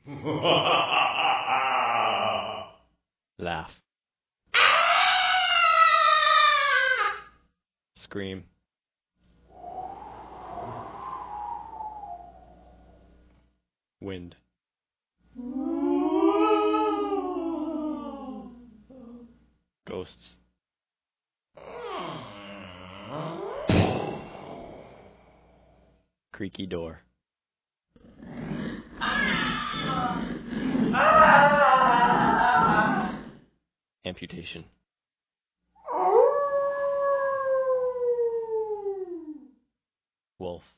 Laugh. Scream. Wind. Ghosts. Creaky door. Amputation. Wolf.